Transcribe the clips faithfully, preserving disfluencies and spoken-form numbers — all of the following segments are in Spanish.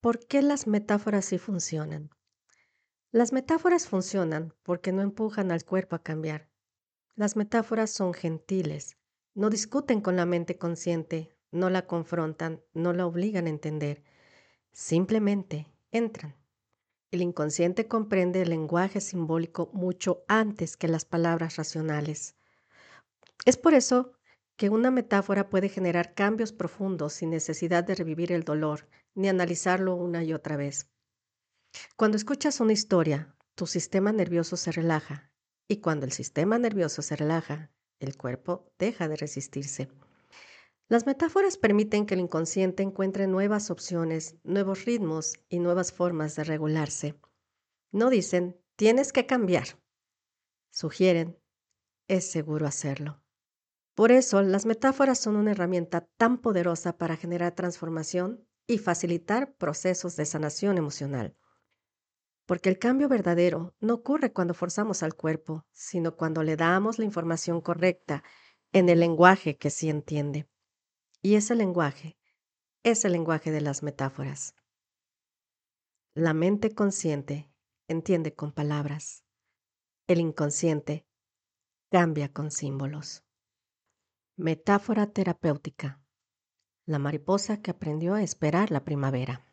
¿Por qué las metáforas sí funcionan? Las metáforas funcionan porque no empujan al cuerpo a cambiar. Las metáforas son gentiles, no discuten con la mente consciente, no la confrontan, no la obligan a entender, simplemente entran. El inconsciente comprende el lenguaje simbólico mucho antes que las palabras racionales. Es por eso que una metáfora puede generar cambios profundos sin necesidad de revivir el dolor ni analizarlo una y otra vez. Cuando escuchas una historia, tu sistema nervioso se relaja y cuando el sistema nervioso se relaja, el cuerpo deja de resistirse. Las metáforas permiten que el inconsciente encuentre nuevas opciones, nuevos ritmos y nuevas formas de regularse. No dicen, tienes que cambiar. Sugieren, es seguro hacerlo. Por eso, las metáforas son una herramienta tan poderosa para generar transformación y facilitar procesos de sanación emocional. Porque el cambio verdadero no ocurre cuando forzamos al cuerpo, sino cuando le damos la información correcta en el lenguaje que sí entiende. Y ese lenguaje es el lenguaje de las metáforas. La mente consciente entiende con palabras. El inconsciente cambia con símbolos. Metáfora terapéutica. La mariposa que aprendió a esperar la primavera.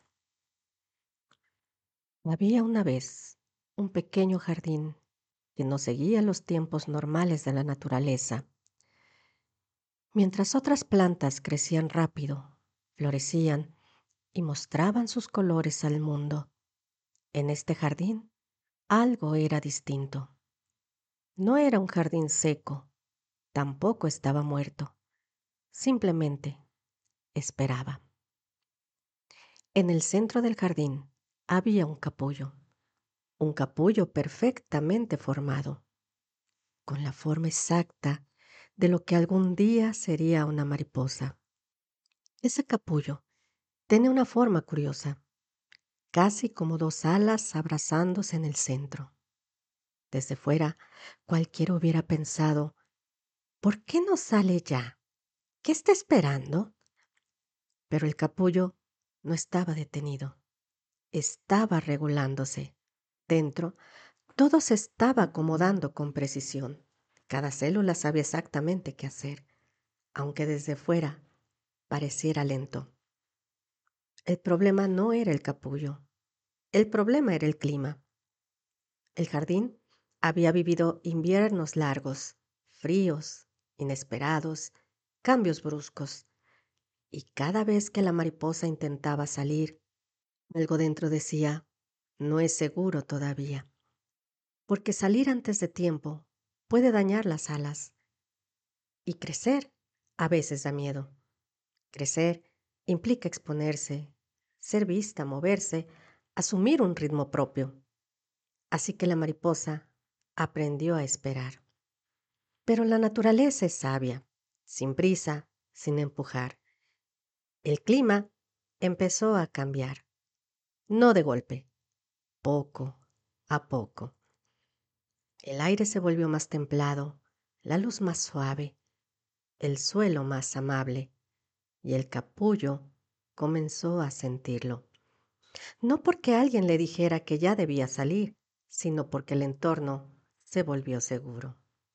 Había una vez un pequeño jardín que no seguía los tiempos normales de la naturaleza. Mientras otras plantas crecían rápido, florecían y mostraban sus colores al mundo, en este jardín algo era distinto. No era un jardín seco, tampoco estaba muerto, simplemente esperaba. En el centro del jardín había un capullo, un capullo perfectamente formado, con la forma exacta de lo que algún día sería una mariposa. Ese capullo tiene una forma curiosa, casi como dos alas abrazándose en el centro. Desde fuera, cualquiera hubiera pensado, ¿por qué no sale ya? ¿Qué está esperando? Pero el capullo no estaba detenido, estaba regulándose. Dentro, todo se estaba acomodando con precisión. Cada célula sabía exactamente qué hacer, aunque desde fuera pareciera lento. El problema no era el capullo, el problema era el clima. El jardín había vivido inviernos largos, fríos, inesperados, cambios bruscos, y cada vez que la mariposa intentaba salir, algo dentro decía, no es seguro todavía, porque salir antes de tiempo puede dañar las alas, y crecer a veces da miedo. Crecer implica exponerse, ser vista, moverse, asumir un ritmo propio. Así que la mariposa aprendió a esperar. Pero la naturaleza es sabia, sin prisa, sin empujar. El clima empezó a cambiar, no de golpe, poco a poco. El aire se volvió más templado, la luz más suave, el suelo más amable, y el capullo comenzó a sentirlo. No porque alguien le dijera que ya debía salir, sino porque el entorno se volvió seguro.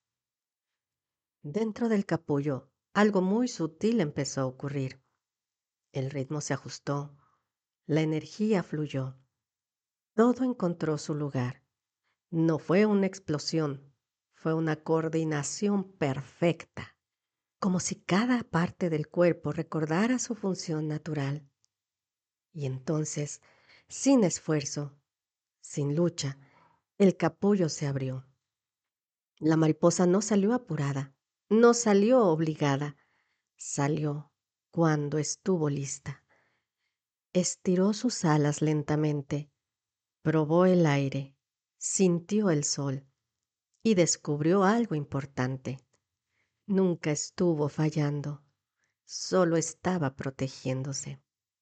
Dentro del capullo, algo muy sutil empezó a ocurrir. El ritmo se ajustó, la energía fluyó, todo encontró su lugar. No fue una explosión, fue una coordinación perfecta, como si cada parte del cuerpo recordara su función natural. Y entonces, sin esfuerzo, sin lucha, el capullo se abrió. La mariposa no salió apurada, no salió obligada, salió cuando estuvo lista. Estiró sus alas lentamente, probó el aire, sintió el sol y descubrió algo importante. Nunca estuvo fallando, solo estaba protegiéndose.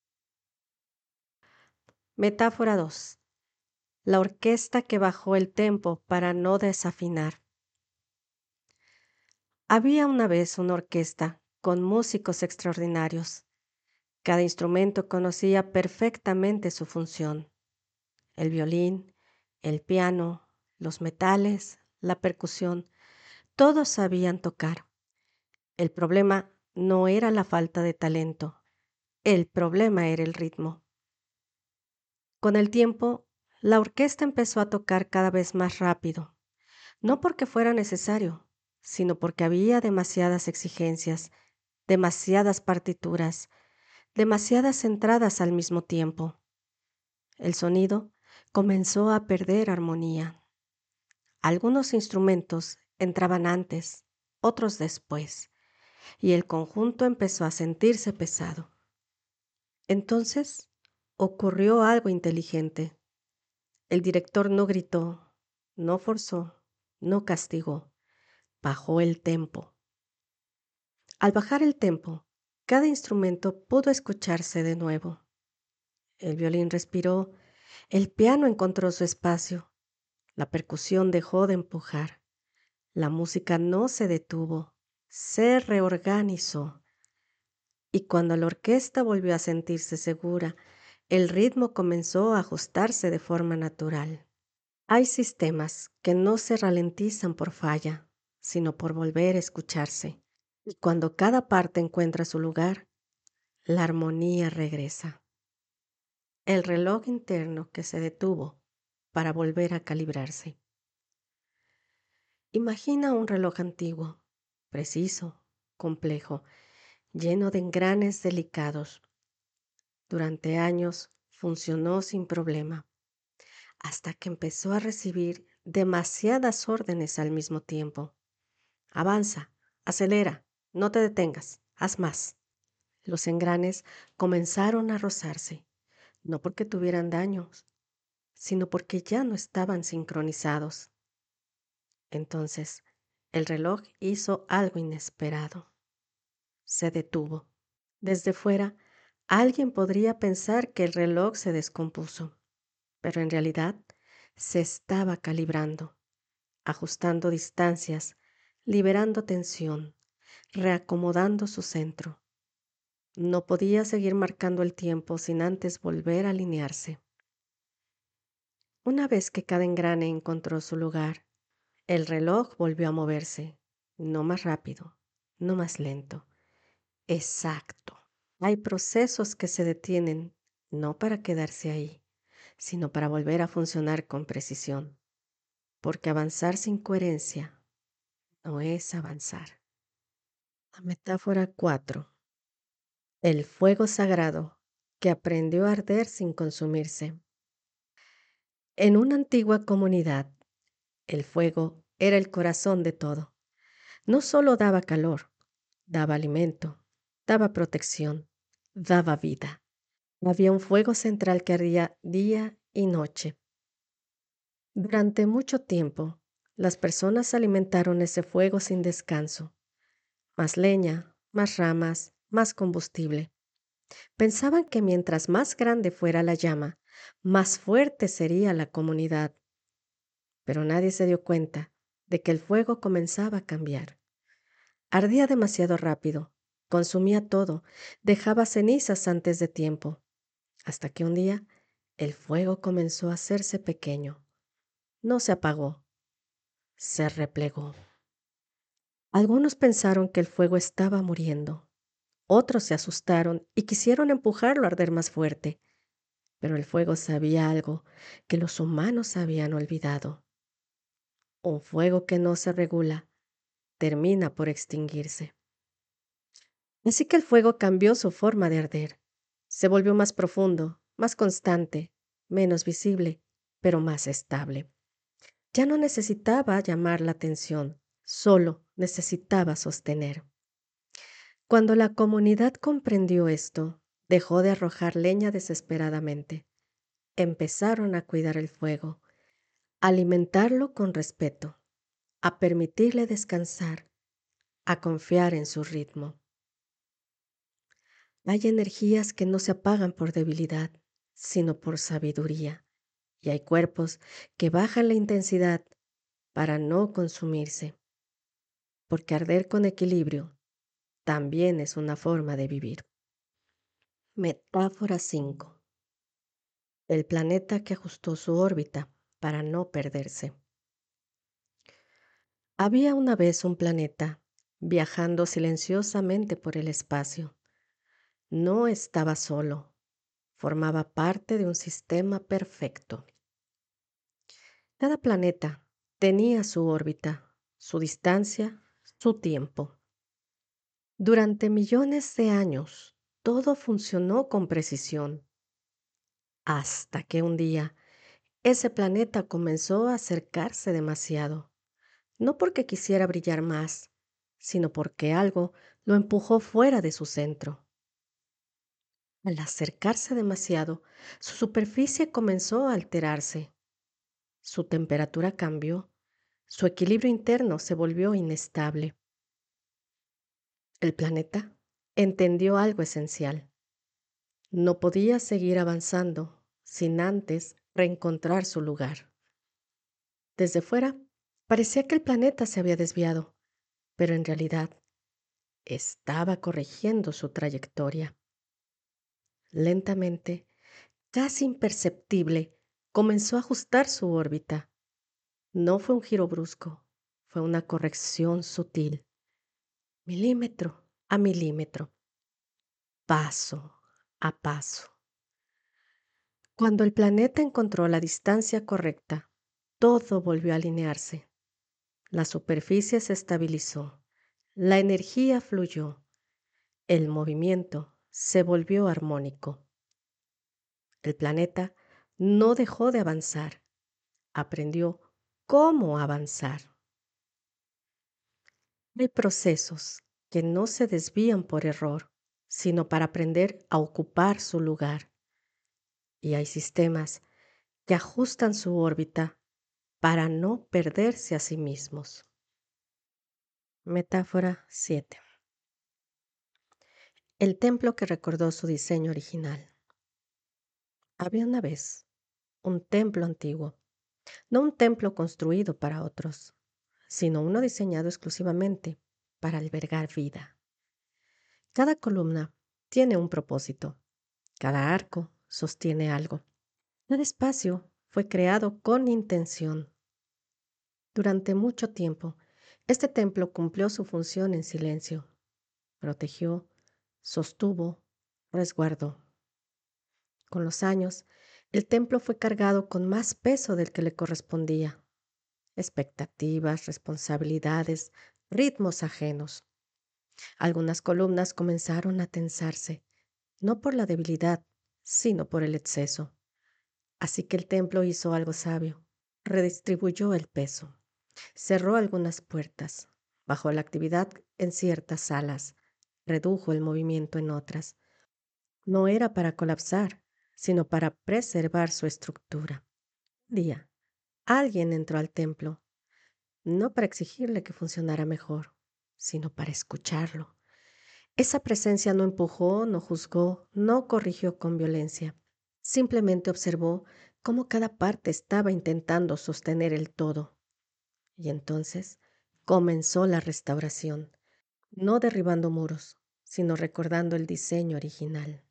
Metáfora dos. La orquesta que bajó el tempo para no desafinar. Había una vez una orquesta con músicos extraordinarios. Cada instrumento conocía perfectamente su función. El violín, el piano, los metales, la percusión, todos sabían tocar. El problema no era la falta de talento, el problema era el ritmo. Con el tiempo, la orquesta empezó a tocar cada vez más rápido, no porque fuera necesario, sino porque había demasiadas exigencias, demasiadas partituras, demasiadas entradas al mismo tiempo. El sonido comenzó a perder armonía. Algunos instrumentos entraban antes, otros después, y el conjunto empezó a sentirse pesado. Entonces ocurrió algo inteligente. El director no gritó, no forzó, no castigó, bajó el tempo. Al bajar el tempo, cada instrumento pudo escucharse de nuevo. El violín respiró, el piano encontró su espacio, la percusión dejó de empujar, la música no se detuvo, se reorganizó. Y cuando la orquesta volvió a sentirse segura, el ritmo comenzó a ajustarse de forma natural. Hay sistemas que no se ralentizan por falla, sino por volver a escucharse. Y cuando cada parte encuentra su lugar, la armonía regresa. El reloj interno que se detuvo para volver a calibrarse. Imagina un reloj antiguo, preciso, complejo, lleno de engranes delicados. Durante años funcionó sin problema, hasta que empezó a recibir demasiadas órdenes al mismo tiempo. Avanza, acelera, no te detengas, haz más. Los engranes comenzaron a rozarse, no porque tuvieran daños, sino porque ya no estaban sincronizados. Entonces, el reloj hizo algo inesperado. Se detuvo. Desde fuera, alguien podría pensar que el reloj se descompuso, pero en realidad se estaba calibrando, ajustando distancias, liberando tensión, reacomodando su centro. No podía seguir marcando el tiempo sin antes volver a alinearse. Una vez que cada engrane encontró su lugar, el reloj volvió a moverse, no más rápido, no más lento. Exacto. Hay procesos que se detienen no para quedarse ahí, sino para volver a funcionar con precisión, porque avanzar sin coherencia no es avanzar. La metáfora cuatro. El fuego sagrado que aprendió a arder sin consumirse. En una antigua comunidad, el fuego era el corazón de todo. No solo daba calor, daba alimento, daba protección, daba vida. Había un fuego central que ardía día y noche. Durante mucho tiempo, las personas alimentaron ese fuego sin descanso. Más leña, más ramas, más combustible. Pensaban que mientras más grande fuera la llama, más fuerte sería la comunidad. Pero nadie se dio cuenta de que el fuego comenzaba a cambiar. Ardía demasiado rápido, consumía todo, dejaba cenizas antes de tiempo, hasta que un día el fuego comenzó a hacerse pequeño. No se apagó, se replegó. Algunos pensaron que el fuego estaba muriendo. Otros se asustaron y quisieron empujarlo a arder más fuerte. Pero el fuego sabía algo que los humanos habían olvidado. Un fuego que no se regula termina por extinguirse. Así que el fuego cambió su forma de arder. Se volvió más profundo, más constante, menos visible, pero más estable. Ya no necesitaba llamar la atención, solo necesitaba sostener. Cuando la comunidad comprendió esto, dejó de arrojar leña desesperadamente. Empezaron a cuidar el fuego, a alimentarlo con respeto, a permitirle descansar, a confiar en su ritmo. Hay energías que no se apagan por debilidad, sino por sabiduría, y hay cuerpos que bajan la intensidad para no consumirse, porque arder con equilibrio también es una forma de vivir. Metáfora cinco. El planeta que ajustó su órbita para no perderse. Había una vez un planeta viajando silenciosamente por el espacio. No estaba solo, formaba parte de un sistema perfecto. Cada planeta tenía su órbita, su distancia, su tiempo. Durante millones de años, todo funcionó con precisión, hasta que un día ese planeta comenzó a acercarse demasiado, no porque quisiera brillar más, sino porque algo lo empujó fuera de su centro. Al acercarse demasiado, su superficie comenzó a alterarse, su temperatura cambió, su equilibrio interno se volvió inestable. El planeta entendió algo esencial. No podía seguir avanzando sin antes reencontrar su lugar. Desde fuera, parecía que el planeta se había desviado, pero en realidad estaba corrigiendo su trayectoria. Lentamente, casi imperceptible, comenzó a ajustar su órbita. No fue un giro brusco, fue una corrección sutil, milímetro a milímetro, paso a paso. Cuando el planeta encontró la distancia correcta, todo volvió a alinearse. La superficie se estabilizó, la energía fluyó, el movimiento se volvió armónico. El planeta no dejó de avanzar, aprendió cómo avanzar. Hay procesos que no se desvían por error, sino para aprender a ocupar su lugar. Y hay sistemas que ajustan su órbita para no perderse a sí mismos. Metáfora siete. El templo que recordó su diseño original. Había una vez un templo antiguo, no un templo construido para otros, sino uno diseñado exclusivamente para albergar vida. Cada columna tiene un propósito, cada arco sostiene algo. Cada espacio fue creado con intención. Durante mucho tiempo, este templo cumplió su función en silencio. Protegió, sostuvo, resguardó. Con los años, el templo fue cargado con más peso del que le correspondía. Expectativas, responsabilidades, ritmos ajenos. Algunas columnas comenzaron a tensarse, no por la debilidad, sino por el exceso. Así que el templo hizo algo sabio. Redistribuyó el peso. Cerró algunas puertas. Bajó la actividad en ciertas salas. Redujo el movimiento en otras. No era para colapsar, sino para preservar su estructura. Un día, alguien entró al templo, no para exigirle que funcionara mejor, sino para escucharlo. Esa presencia no empujó, no juzgó, no corrigió con violencia. Simplemente observó cómo cada parte estaba intentando sostener el todo. Y entonces comenzó la restauración, no derribando muros, sino recordando el diseño original.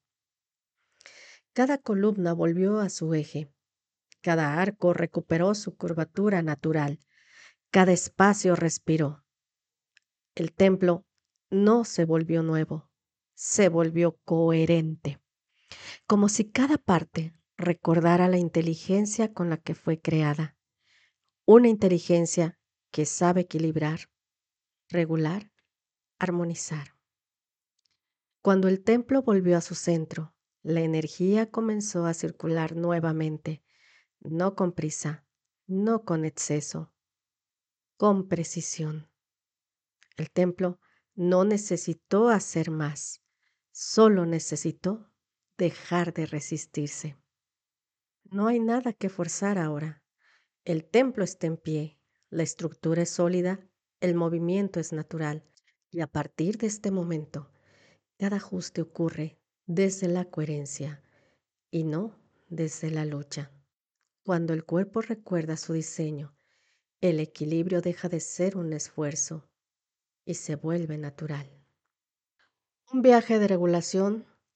Cada columna volvió a su eje, cada arco recuperó su curvatura natural, cada espacio respiró. El templo no se volvió nuevo, se volvió coherente, como si cada parte recordara la inteligencia con la que fue creada, una inteligencia que sabe equilibrar, regular, armonizar. Cuando el templo volvió a su centro, la energía comenzó a circular nuevamente, no con prisa, no con exceso, con precisión. El templo no necesitó hacer más, solo necesitó dejar de resistirse. No hay nada que forzar ahora. El templo está en pie, la estructura es sólida, el movimiento es natural, y a partir de este momento, cada ajuste ocurre desde la coherencia y no desde la lucha. Cuando el cuerpo recuerda su diseño, el equilibrio deja de ser un esfuerzo y se vuelve natural. Un viaje de regulación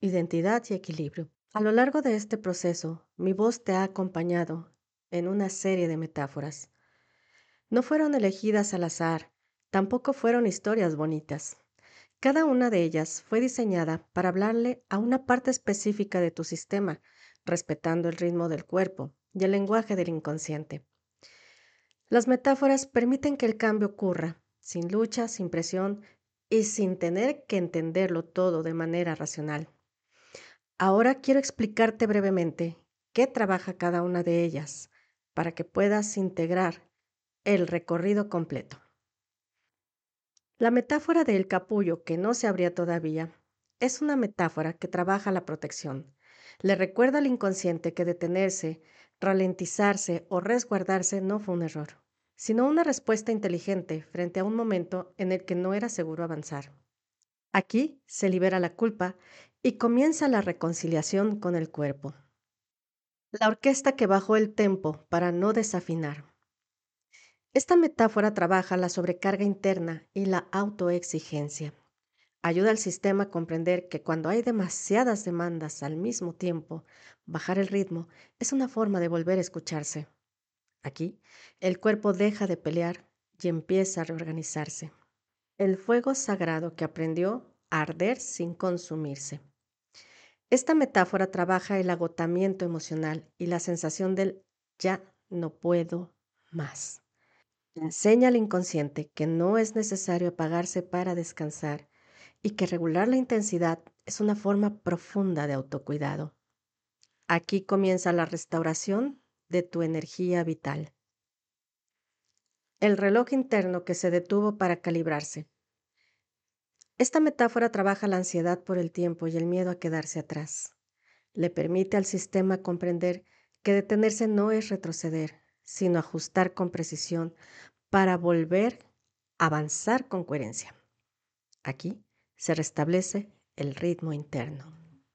identidad y equilibrio. A lo largo de este proceso, mi voz te ha acompañado en una serie de metáforas. No fueron elegidas al azar, tampoco fueron historias bonitas. Cada una de ellas fue diseñada para hablarle a una parte específica de tu sistema, respetando el ritmo del cuerpo y el lenguaje del inconsciente. Las metáforas permiten que el cambio ocurra, sin lucha, sin presión y sin tener que entenderlo todo de manera racional. Ahora quiero explicarte brevemente qué trabaja cada una de ellas para que puedas integrar el recorrido completo. La metáfora del capullo que no se abría todavía es una metáfora que trabaja la protección. Le recuerda al inconsciente que detenerse, ralentizarse o resguardarse no fue un error, sino una respuesta inteligente frente a un momento en el que no era seguro avanzar. Aquí se libera la culpa y comienza la reconciliación con el cuerpo. La orquesta que bajó el tempo para no desafinar. Esta metáfora trabaja la sobrecarga interna y la autoexigencia. Ayuda al sistema a comprender que cuando hay demasiadas demandas al mismo tiempo, bajar el ritmo es una forma de volver a escucharse. Aquí, el cuerpo deja de pelear y empieza a reorganizarse. El fuego sagrado que aprendió a arder sin consumirse. Esta metáfora trabaja el agotamiento emocional y la sensación del ya no puedo más. Enseña al inconsciente que no es necesario apagarse para descansar y que regular la intensidad es una forma profunda de autocuidado. Aquí comienza la restauración de tu energía vital. El reloj interno que se detuvo para calibrarse. Esta metáfora trabaja la ansiedad por el tiempo y el miedo a quedarse atrás. Le permite al sistema comprender que detenerse no es retroceder, sino ajustar con precisión para volver a avanzar con coherencia. Aquí se restablece el ritmo interno.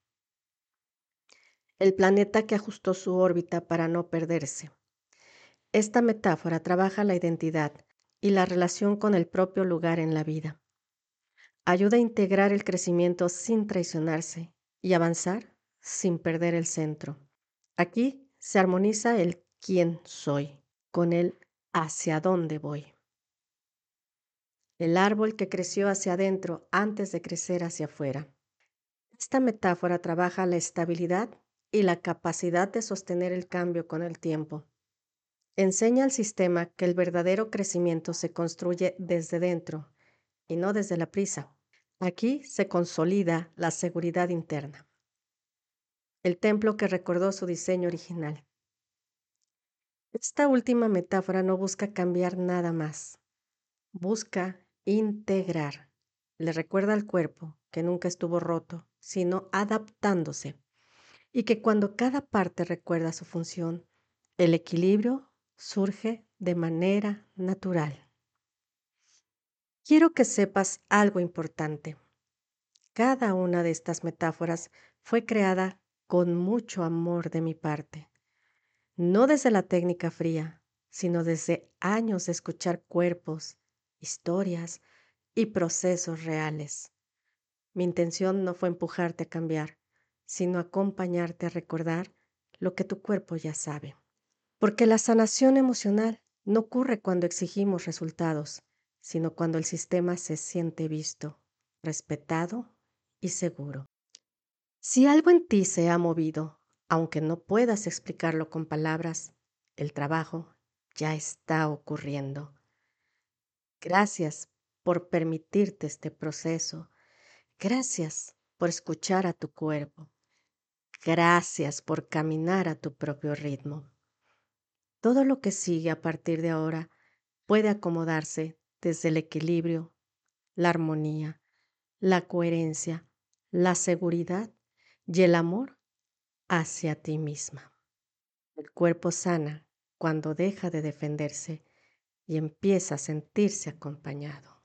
El planeta que ajustó su órbita para no perderse. Esta metáfora trabaja la identidad y la relación con el propio lugar en la vida. Ayuda a integrar el crecimiento sin traicionarse y avanzar sin perder el centro. Aquí se armoniza el quién soy con el hacia dónde voy. El árbol que creció hacia adentro antes de crecer hacia afuera. Esta metáfora trabaja la estabilidad y la capacidad de sostener el cambio con el tiempo. Enseña al sistema que el verdadero crecimiento se construye desde dentro y no desde la prisa. Aquí se consolida la seguridad interna. El templo que recordó su diseño original. Esta última metáfora no busca cambiar nada más. Busca integrar. Le recuerda al cuerpo que nunca estuvo roto, sino adaptándose. Y que cuando cada parte recuerda su función, el equilibrio surge de manera natural. Quiero que sepas algo importante. Cada una de estas metáforas fue creada con mucho amor de mi parte, no desde la técnica fría, sino desde años de escuchar cuerpos, historias y procesos reales. Mi intención no fue empujarte a cambiar, sino acompañarte a recordar lo que tu cuerpo ya sabe. Porque la sanación emocional no ocurre cuando exigimos resultados, sino cuando el sistema se siente visto, respetado y seguro. Si algo en ti se ha movido, aunque no puedas explicarlo con palabras, el trabajo ya está ocurriendo. Gracias por permitirte este proceso. Gracias por escuchar a tu cuerpo. Gracias por caminar a tu propio ritmo. Todo lo que sigue a partir de ahora puede acomodarse desde el equilibrio, la armonía, la coherencia, la seguridad y el amor hacia ti misma. El cuerpo sana cuando deja de defenderse y empieza a sentirse acompañado.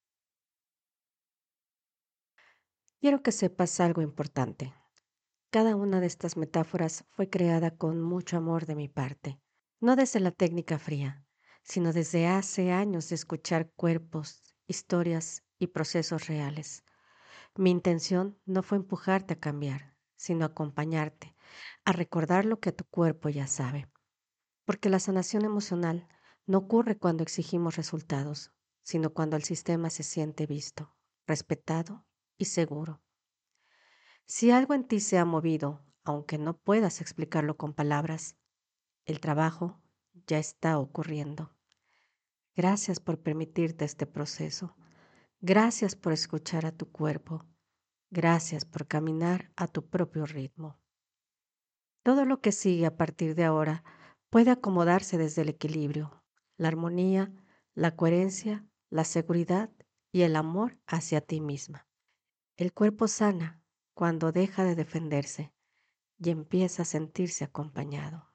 Quiero que sepas algo importante. Cada una de estas metáforas fue creada con mucho amor de mi parte, no desde la técnica fría, sino desde hace años de escuchar cuerpos, historias y procesos reales. Mi intención no fue empujarte a cambiar, sino acompañarte, a recordar lo que tu cuerpo ya sabe. Porque la sanación emocional no ocurre cuando exigimos resultados, sino cuando el sistema se siente visto, respetado y seguro. Si algo en ti se ha movido, aunque no puedas explicarlo con palabras, el trabajo ya está ocurriendo. Gracias por permitirte este proceso. Gracias por escuchar a tu cuerpo. Gracias por caminar a tu propio ritmo. Todo lo que sigue a partir de ahora puede acomodarse desde el equilibrio, la armonía, la coherencia, la seguridad y el amor hacia ti misma. El cuerpo sana cuando deja de defenderse y empieza a sentirse acompañado.